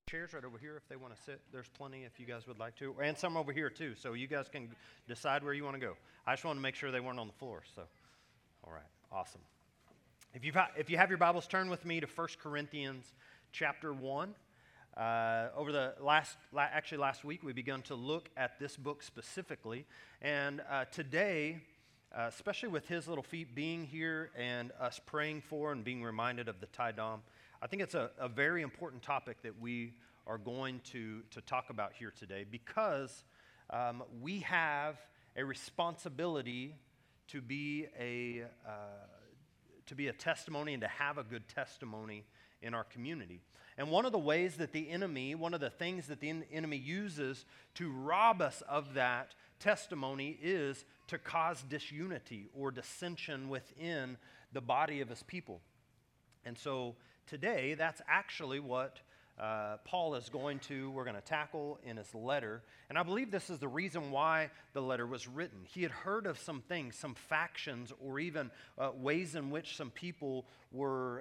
Chairs right over here if they want to sit. There's plenty if you guys would like to. And some over here too, so you guys can decide where you want to go. I just want to make sure they weren't on the floor. So, all right, awesome. If you have your Bibles, turn with me to 1 Corinthians chapter 1. Over the last week, we begun to look at this book specifically. And today, especially with his little feet being here and us praying for and being reminded of the Tidom, I think it's a very important topic that we are going to talk about here today because we have a responsibility to be a testimony and to have a good testimony in our community. And one of the things that the enemy uses to rob us of that testimony is to cause disunity or dissension within the body of his people. And so today, that's actually what Paul we're going to tackle in his letter. And I believe this is the reason why the letter was written. He had heard of some things, some factions, or even ways in which some people were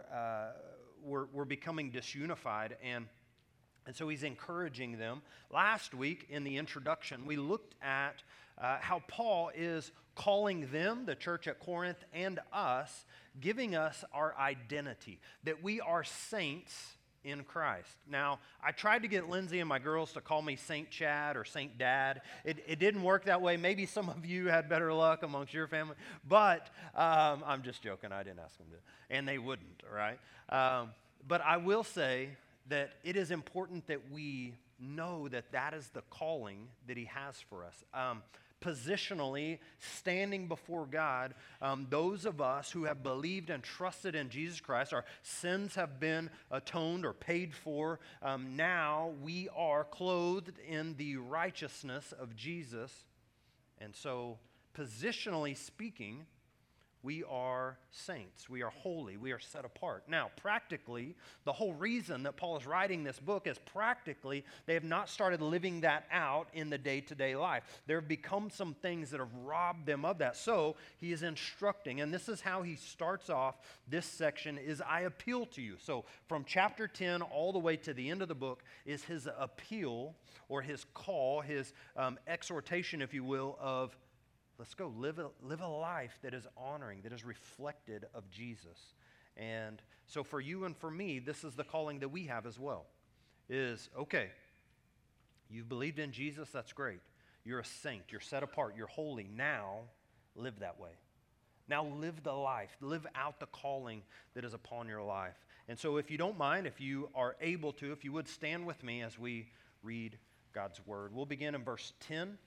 becoming disunified. And so he's encouraging them. Last week in the introduction, we looked at how Paul is calling them, the church at Corinth, and us, giving us our identity, that we are saints in Christ. Now, I tried to get Lindsay and my girls to call me Saint Chad or Saint Dad. It didn't work that way. Maybe some of you had better luck amongst your family, but I'm just joking. I didn't ask them to, and they wouldn't, all right? But I will say that it is important that we know that that is the calling that he has for us. Positionally, standing before God, those of us who have believed and trusted in Jesus Christ, our sins have been atoned or paid for. Now we are clothed in the righteousness of Jesus. And so, positionally speaking, we are saints. We are holy. We are set apart. Now, practically, the whole reason that Paul is writing this book is practically they have not started living that out in the day-to-day life. There have become some things that have robbed them of that. So he is instructing, and this is how he starts off this section, is I appeal to you. So from chapter 10 all the way to the end of the book is his appeal or his call, his exhortation, if you will, of let's go live a life that is honoring, that is reflected of Jesus. And so for you and for me, this is the calling that we have as well. Is, okay, you've believed in Jesus, that's great. You're a saint, you're set apart, you're holy. Now, live that way. Now live the life, live out the calling that is upon your life. And so if you don't mind, if you are able to, if you would stand with me as we read God's word. We'll begin in verse 10.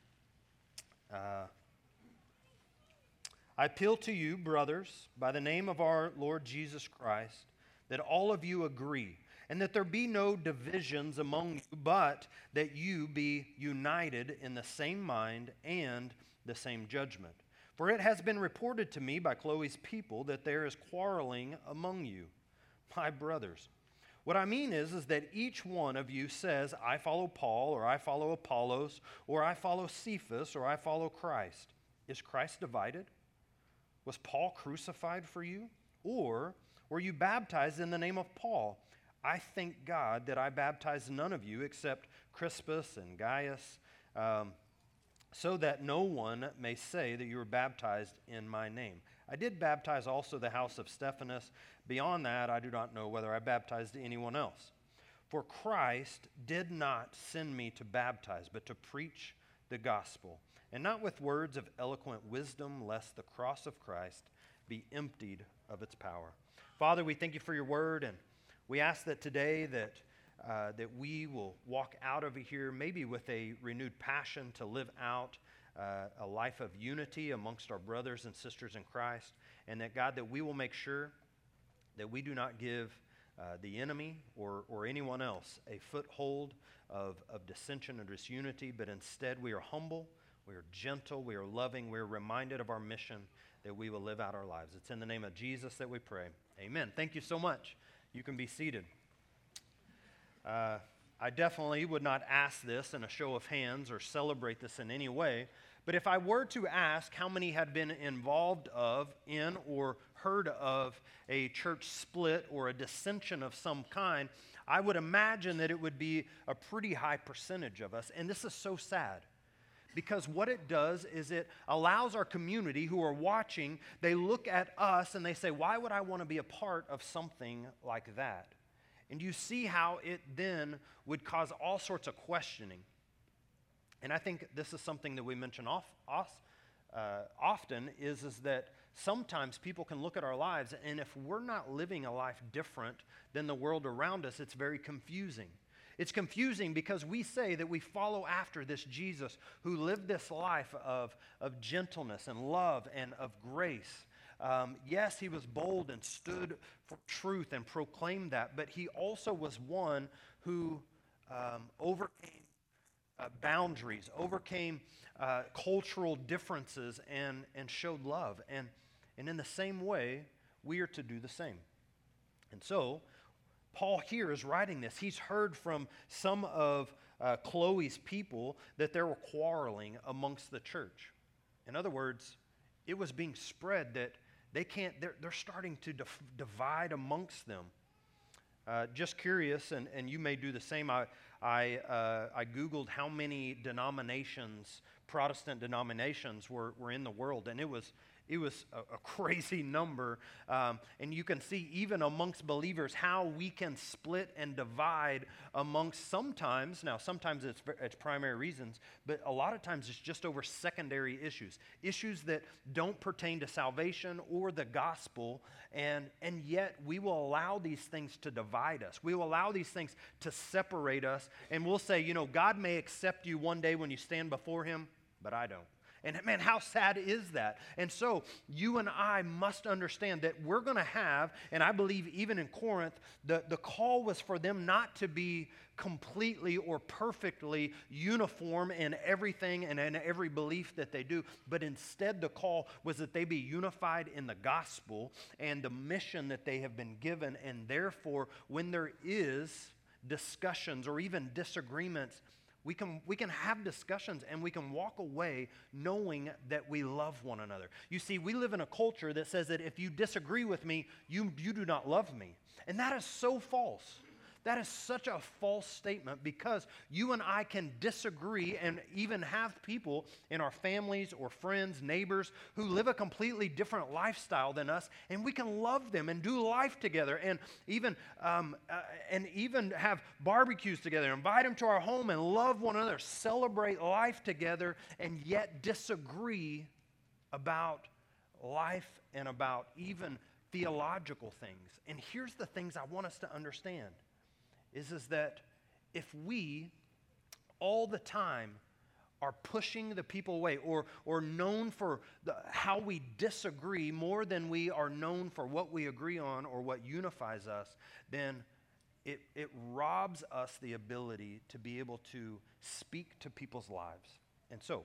I appeal to you, brothers, by the name of our Lord Jesus Christ, that all of you agree, and that there be no divisions among you, but that you be united in the same mind and the same judgment. For it has been reported to me by Chloe's people that there is quarreling among you, my brothers. What I mean is that each one of you says, I follow Paul, or I follow Apollos, or I follow Cephas, or I follow Christ. Is Christ divided? Was Paul crucified for you? Or were you baptized in the name of Paul? I thank God that I baptized none of you except Crispus and Gaius, so that no one may say that you were baptized in my name. I did baptize also the house of Stephanas. Beyond that, I do not know whether I baptized anyone else. For Christ did not send me to baptize, but to preach the gospel, and not with words of eloquent wisdom, lest the cross of Christ be emptied of its power. Father, we thank you for your word, and we ask that today that we will walk out of here maybe with a renewed passion to live out a life of unity amongst our brothers and sisters in Christ, and that, God, that we will make sure that we do not give the enemy or anyone else a foothold of dissension or disunity, but instead we are humble, we are gentle, we are loving, we are reminded of our mission that we will live out our lives. It's in the name of Jesus that we pray. Amen. Thank you so much. You can be seated. I definitely would not ask this in a show of hands or celebrate this in any way, but if I were to ask how many had been involved in or heard of a church split or a dissension of some kind, I would imagine that it would be a pretty high percentage of us. And this is so sad. Because what it does is it allows our community who are watching, they look at us and they say, why would I want to be a part of something like that? And you see how it then would cause all sorts of questioning. And I think this is something that we mention often is that sometimes people can look at our lives, and if we're not living a life different than the world around us, it's very confusing. It's confusing because we say that we follow after this Jesus who lived this life of gentleness and love and of grace. Yes, he was bold and stood for truth and proclaimed that, but he also was one who overcame boundaries, overcame cultural differences, and showed love. And in the same way, we are to do the same. And so, Paul here is writing this. He's heard from some of Chloe's people that there were quarreling amongst the church. In other words, it was being spread that they're starting to divide amongst them. Just curious, and you may do the same, I Googled how many denominations, Protestant denominations were in the world, and it was a crazy number. And you can see even amongst believers how we can split and divide amongst sometimes it's primary reasons, but a lot of times it's just over secondary issues that don't pertain to salvation or the gospel, and yet we will allow these things to divide us. We will allow these things to separate us, and we'll say, God may accept you one day when you stand before him, but I don't. And man, how sad is that? And so you and I must understand that we're going to have, and I believe even in Corinth, the call was for them not to be completely or perfectly uniform in everything and in every belief that they do, but instead the call was that they be unified in the gospel and the mission that they have been given, and therefore when there is discussions or even disagreements, we can have discussions and we can walk away knowing that we love one another. You see, we live in a culture that says that if you disagree with me, you do not love me. And that is so false. That is such a false statement, because you and I can disagree and even have people in our families or friends, neighbors, who live a completely different lifestyle than us, and we can love them and do life together, and even have barbecues together, invite them to our home and love one another, celebrate life together, and yet disagree about life and about even theological things. And here's the things I want us to understand. Is that if we all the time are pushing the people away or known for how we disagree more than we are known for what we agree on or what unifies us, then it robs us the ability to be able to speak to people's lives. And so,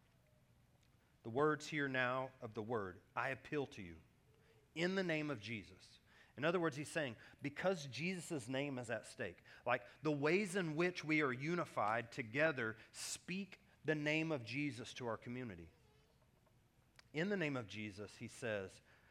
the words here now of the word, I appeal to you in the name of Jesus. In other words, he's saying, because Jesus' name is at stake, like the ways in which we are unified together, speak the name of Jesus to our community. In the name of Jesus, he says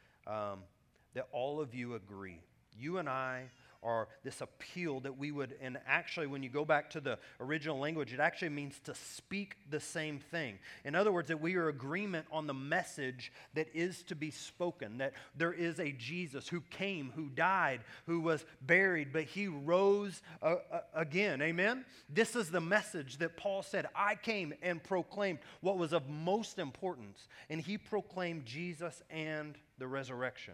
that all of you agree. You and I are this appeal that we would, and actually when you go back to the original language, it actually means to speak the same thing. In other words, that we are agreement on the message that is to be spoken, that there is a Jesus who came, who died, who was buried, but he rose again. Amen? This is the message that Paul said, I came and proclaimed what was of most importance, and he proclaimed Jesus and the resurrection.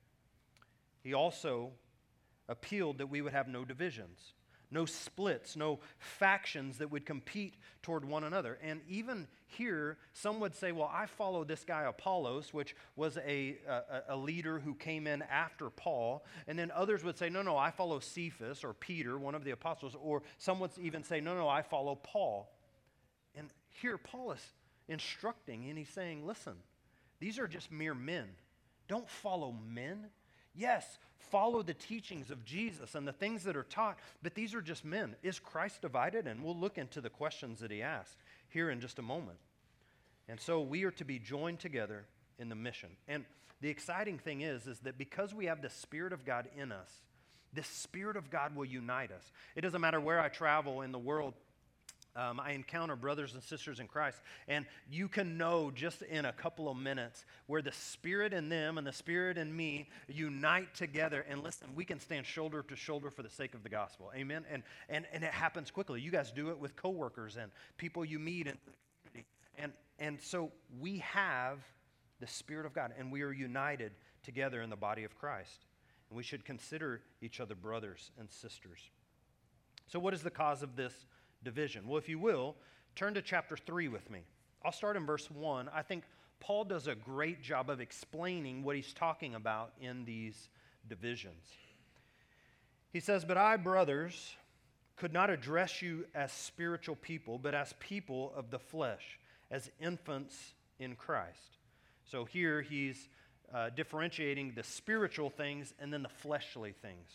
He also appealed that we would have no divisions, no splits, no factions that would compete toward one another. And even here, some would say, well, I follow this guy Apollos, which was a leader who came in after Paul. And then others would say, no, I follow Cephas or Peter, one of the apostles. Or some would even say, no, I follow Paul. And here Paul is instructing, and he's saying, listen, these are just mere men. Don't follow men. Yes, follow the teachings of Jesus and the things that are taught, but these are just men. Is Christ divided? And we'll look into the questions that he asked here in just a moment. And so we are to be joined together in the mission. And the exciting thing is that because we have the Spirit of God in us, The Spirit of God will unite us. It doesn't matter where I travel in the world. I encounter brothers and sisters in Christ, and you can know just in a couple of minutes where the Spirit in them and the Spirit in me unite together. And listen, we can stand shoulder to shoulder for the sake of the gospel. Amen? And it happens quickly. You guys do it with coworkers and people you meet in the community. And so we have the Spirit of God, and we are united together in the body of Christ. And we should consider each other brothers and sisters. So what is the cause of this division? Well, if you will, turn to chapter 3 with me. I'll start in verse 1. I think Paul does a great job of explaining what he's talking about in these divisions. He says, "But I, brothers, could not address you as spiritual people, but as people of the flesh, as infants in Christ." So here he's differentiating the spiritual things and then the fleshly things.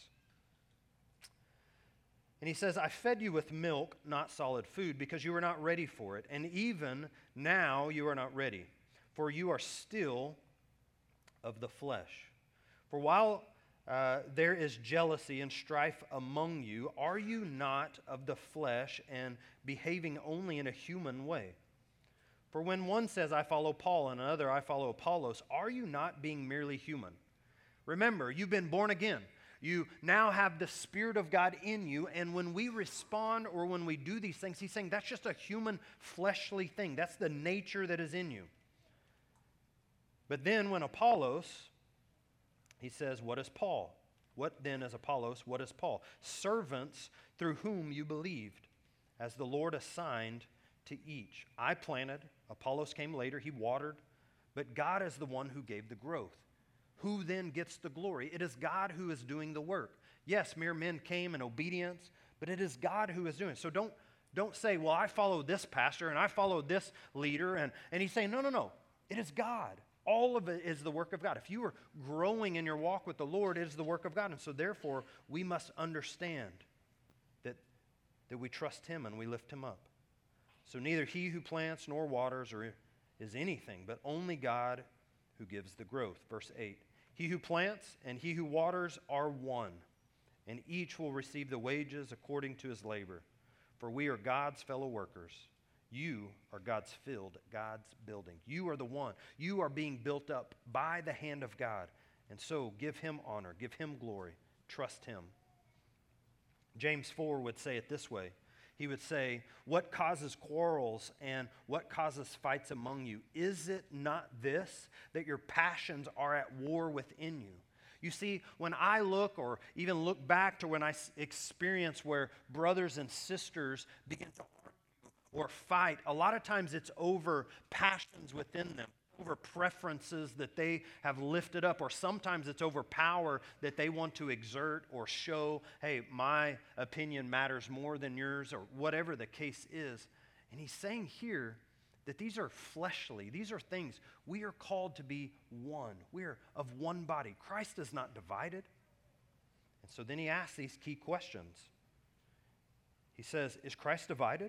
And he says, "I fed you with milk, not solid food, because you were not ready for it. And even now you are not ready, for you are still of the flesh. For while there is jealousy and strife among you, are you not of the flesh and behaving only in a human way? For when one says, 'I follow Paul,' and another, 'I follow Apollos,' are you not being merely human? Remember, you've been born again. You now have the Spirit of God in you, and when we respond or when we do these things, he's saying that's just a human, fleshly thing. That's the nature that is in you. But then when Apollos, he says, what is Paul? What then is Apollos? What is Paul? Servants through whom you believed, as the Lord assigned to each. I planted, Apollos came later, he watered, but God is the one who gave the growth. Who then gets the glory? It is God who is doing the work. Yes, mere men came in obedience, but it is God who is doing it. So don't say, well, I follow this pastor and I follow this leader. And he's saying, no. It is God. All of it is the work of God. If you are growing in your walk with the Lord, it is the work of God. And so therefore, we must understand that we trust him and we lift him up. So neither he who plants nor waters is anything, but only God who gives the growth. Verse 8. He who plants and he who waters are one, and each will receive the wages according to his labor. For we are God's fellow workers. You are God's field, God's building. You are the one. You are being built up by the hand of God. And so give him honor, give him glory, trust him. James 4 would say it this way. He would say, what causes quarrels and what causes fights among you? Is it not this, that your passions are at war within you? You see, when I look or even look back to when I experience where brothers and sisters begin to argue or fight, a lot of times it's over passions within them, over preferences that they have lifted up, or sometimes it's over power that they want to exert or show, hey, my opinion matters more than yours, or whatever the case is. And he's saying here that these are fleshly. These are things. We are called to be one. We are of one body. Christ is not divided. And so then he asks these key questions. He says, is Christ divided?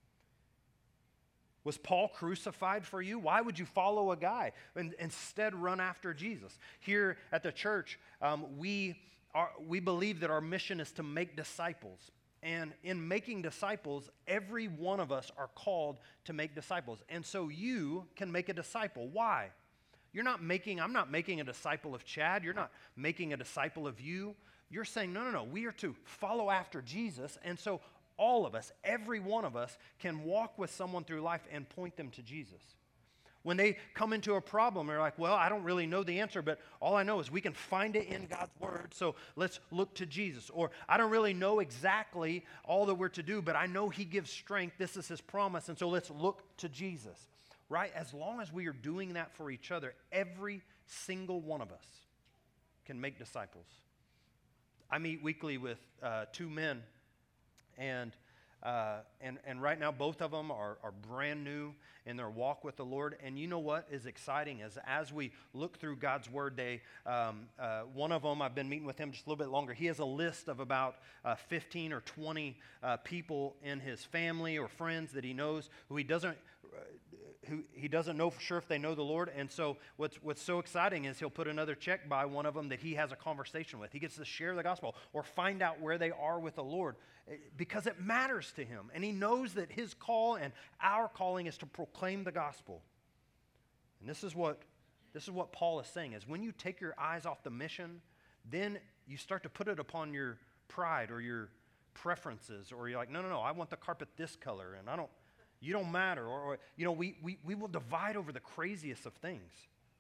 Was Paul crucified for you? Why would you follow a guy and instead run after Jesus? Here at the church, we believe that our mission is to make disciples. And in making disciples, every one of us are called to make disciples. And so you can make a disciple. Why? I'm not making a disciple of Chad. You're not making a disciple of you. You're saying, no. We are to follow after Jesus. And so all of us, every one of us, can walk with someone through life and point them to Jesus. When they come into a problem, they're like, well, I don't really know the answer, but all I know is we can find it in God's Word, so let's look to Jesus. Or I don't really know exactly all that we're to do, but I know He gives strength. This is His promise, and so let's look to Jesus. Right? As long as we are doing that for each other, every single one of us can make disciples. I meet weekly with two men, and right now both of them are brand new in their walk with the Lord. And you know what is exciting is as we look through God's Word, one of them, I've been meeting with him just a little bit longer. He has a list of about 15 or 20 people in his family or friends that he knows who he doesn't who he doesn't know for sure if they know the Lord. And so what's so exciting is he'll put another check by one of them that he has a conversation with. He gets to share the gospel or find out where they are with the Lord because it matters to him. And he knows that his call and our calling is to proclaim the gospel. And this is what Paul is saying, is when you take your eyes off the mission, then you start to put it upon your pride or your preferences, or you're like, no, I want the carpet this color, and you don't matter, or we will divide over the craziest of things.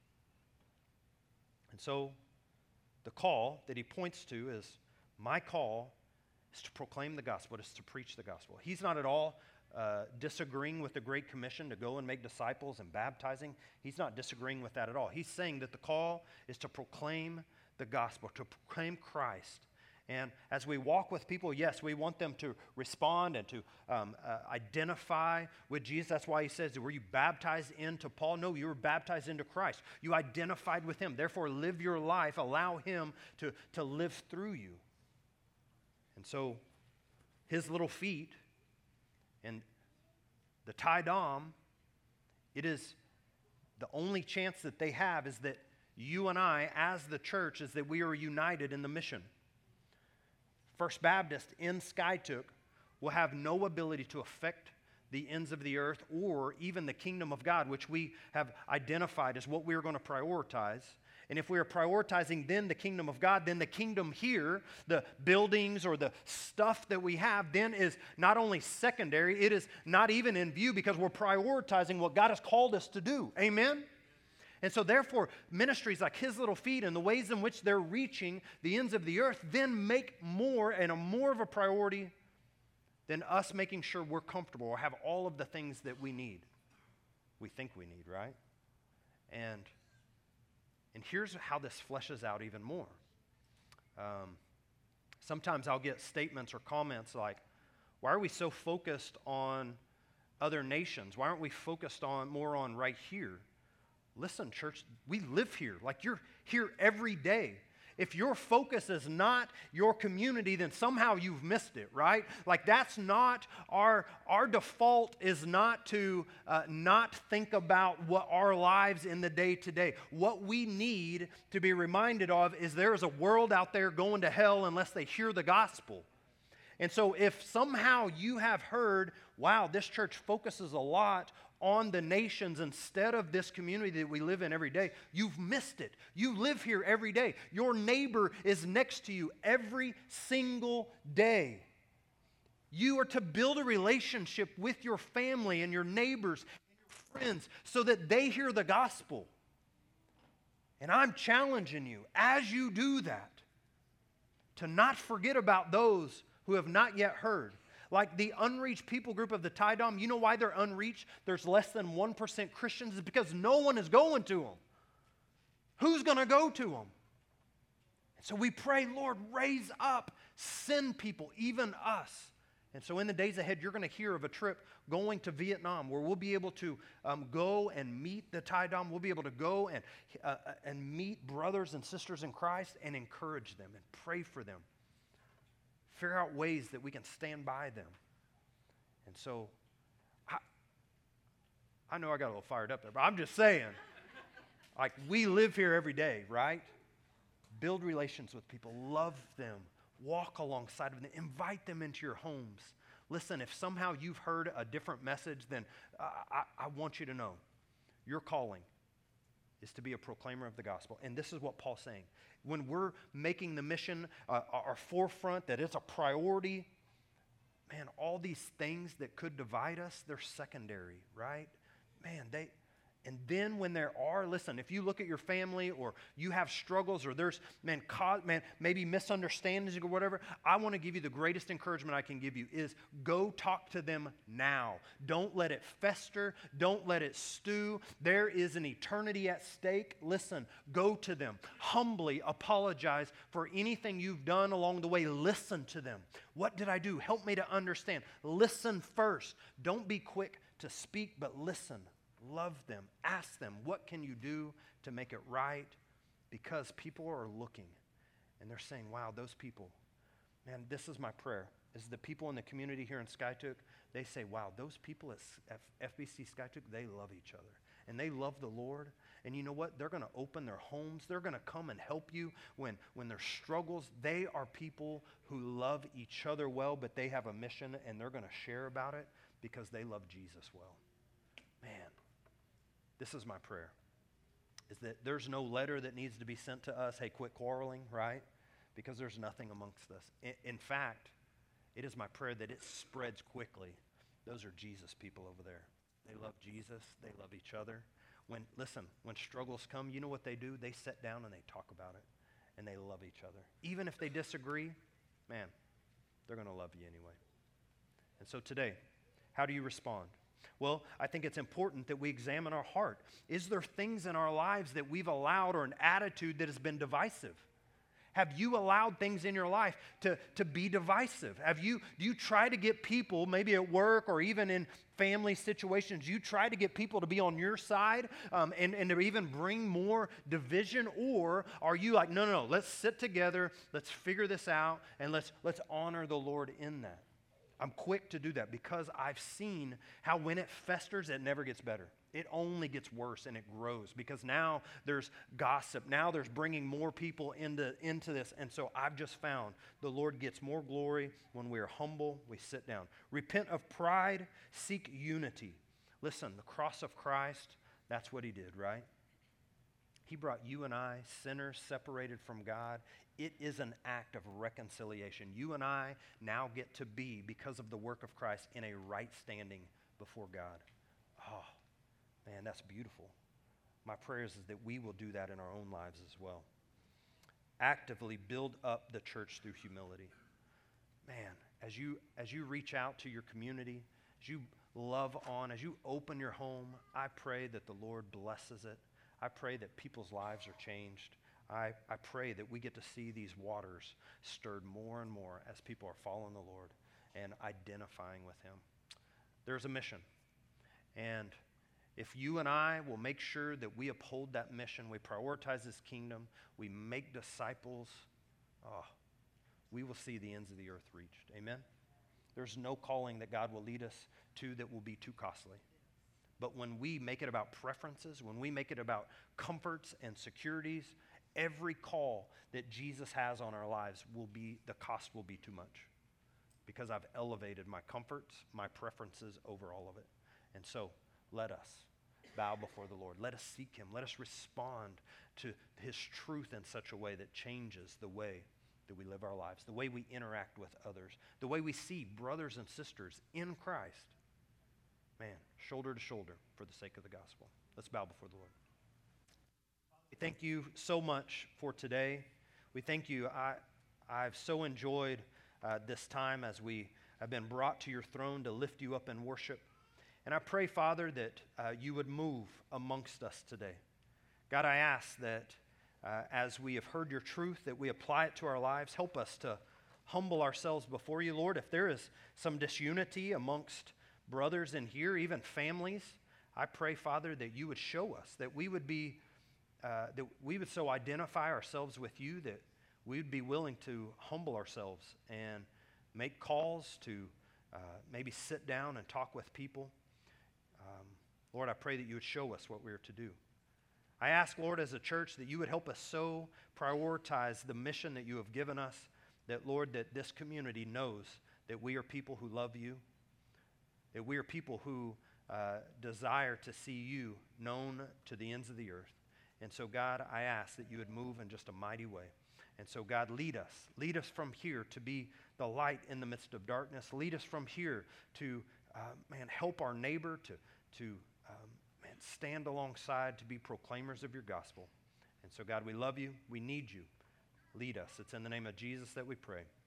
And so the call that he points to is, my call is to proclaim the gospel, is to preach the gospel. He's not at all disagreeing with the Great Commission to go and make disciples and baptizing. He's not disagreeing with that at all. He's saying that the call is to proclaim the gospel, to proclaim Christ. And as we walk with people, yes, we want them to respond and to identify with Jesus. That's why he says, were you baptized into Paul? No, you were baptized into Christ. You identified with him. Therefore, live your life. Allow him to live through you. And so his little feet and the Tidom, it is the only chance that they have is that you and I, as the church, is that we are united in the mission. First Baptist in Skiatook will have no ability to affect the ends of the earth or even the kingdom of God, which we have identified as what we're going to prioritize. And if we are prioritizing then the kingdom of God, then the kingdom here, the buildings or the stuff that we have, then is not only secondary, it is not even in view because we're prioritizing what God has called us to do. Amen? And so therefore, ministries like His Little Feet and the ways in which they're reaching the ends of the earth then make more and a more of a priority than us making sure we're comfortable or have all of the things that we need. We think we need, right? And here's how this fleshes out even more. Sometimes I'll get statements or comments like, why are we so focused on other nations? Why aren't we focused more on right here? Listen, church, we live here. Like, you're here every day. If your focus is not your community, then somehow you've missed it, right? Like, that's not our default is not to not think about what our lives in the day-to-day. What we need to be reminded of is there is a world out there going to hell unless they hear the gospel. And so if somehow you have heard, wow, this church focuses a lot on the nations instead of this community that we live in every day, you've missed it. You live here every day. Your neighbor is next to you every single day. You are to build a relationship with your family and your neighbors and your friends so that they hear the gospel. And I'm challenging you, as you do that, to not forget about those who have not yet heard. Like the unreached people group of the Tidom, you know why they're unreached? There's less than 1% Christians. It's because no one is going to them. Who's going to go to them? And so we pray, Lord, raise up, send people, even us. And so in the days ahead, you're going to hear of a trip going to Vietnam where we'll be able to go and meet the Tidom. We'll be able to go and meet brothers and sisters in Christ and encourage them and pray for them. Figure out ways that we can stand by them. And so, I know I got a little fired up there, but I'm just saying, like, we live here every day, right? Build relations with people, love them, walk alongside of them, invite them into your homes. Listen, if somehow you've heard a different message, then I want you to know your calling is to be a proclaimer of the gospel. And this is what Paul's saying. When we're making the mission our forefront, that it's a priority, man, all these things that could divide us, they're secondary, right? Man, and then when there are, listen, if you look at your family or you have struggles or there's, maybe misunderstandings or whatever, I want to give you the greatest encouragement I can give you is go talk to them now. Don't let it fester. Don't let it stew. There is an eternity at stake. Listen, go to them. Humbly apologize for anything you've done along the way. Listen to them. What did I do? Help me to understand. Listen first. Don't be quick to speak, but listen. Love them. Ask them, what can you do to make it right? Because people are looking and they're saying, wow, those people, man, this is my prayer. is the people in the community here in Skiatook, they say, wow, those people at FBC Skiatook, they love each other. And they love the Lord. And you know what? They're going to open their homes. They're going to come and help you when there's struggles. They are people who love each other well, but they have a mission, and they're going to share about it because they love Jesus well. Man, this is my prayer, is that there's no letter that needs to be sent to us, hey, quit quarreling, right? Because there's nothing amongst us. In fact, it is my prayer that it spreads quickly. Those are Jesus people over there. They love Jesus. They love each other. When struggles come, you know what they do? They sit down and they talk about it, and they love each other. Even if they disagree, man, they're going to love you anyway. And so today, how do you respond? Well, I think it's important that we examine our heart. Is there things in our lives that we've allowed, or an attitude that has been divisive? Have you allowed things in your life to be divisive? Do you try to get people, maybe at work or even in family situations, you try to get people to be on your side and to even bring more division? Or are you like, no, let's sit together, let's figure this out, and let's honor the Lord in that? I'm quick to do that because I've seen how when it festers, it never gets better. It only gets worse and it grows because now there's gossip. Now there's bringing more people into this. And so I've just found the Lord gets more glory when we are humble, we sit down. Repent of pride, seek unity. Listen, the cross of Christ, that's what he did, right? He brought you and I, sinners separated from God. It is an act of reconciliation. You and I now get to be, because of the work of Christ, in a right standing before God. Oh, man, that's beautiful. My prayer is that we will do that in our own lives as well. Actively build up the church through humility. Man, as you reach out to your community, as you love on, as you open your home, I pray that the Lord blesses it. I pray that people's lives are changed. I pray that we get to see these waters stirred more and more as people are following the Lord and identifying with him. There's a mission. And if you and I will make sure that we uphold that mission, we prioritize his kingdom, we make disciples, we will see the ends of the earth reached. Amen? There's no calling that God will lead us to that will be too costly. But when we make it about preferences, when we make it about comforts and securities, every call that Jesus has on our lives the cost will be too much because I've elevated my comforts, my preferences over all of it. And so let us bow before the Lord. Let us seek him. Let us respond to his truth in such a way that changes the way that we live our lives, the way we interact with others, the way we see brothers and sisters in Christ. Man, shoulder to shoulder for the sake of the gospel. Let's bow before the Lord. We thank you so much for today. We thank you. I've so enjoyed this time as we have been brought to your throne to lift you up in worship. And I pray, Father, that you would move amongst us today. God, I ask that as we have heard your truth, that we apply it to our lives. Help us to humble ourselves before you, Lord. If there is some disunity amongst brothers in here, even families, I pray, Father, that you would show us, that we would so identify ourselves with you that we would be willing to humble ourselves and make calls to maybe sit down and talk with people. Lord, I pray that you would show us what we are to do. I ask, Lord, as a church, that you would help us so prioritize the mission that you have given us, that, Lord, that this community knows that we are people who love you, that we are people who desire to see you known to the ends of the earth. And so, God, I ask that you would move in just a mighty way. And so, God, lead us from here to be the light in the midst of darkness. Lead us from here to, help our neighbor to stand alongside to be proclaimers of your gospel. And so, God, we love you. We need you. Lead us. It's in the name of Jesus that we pray.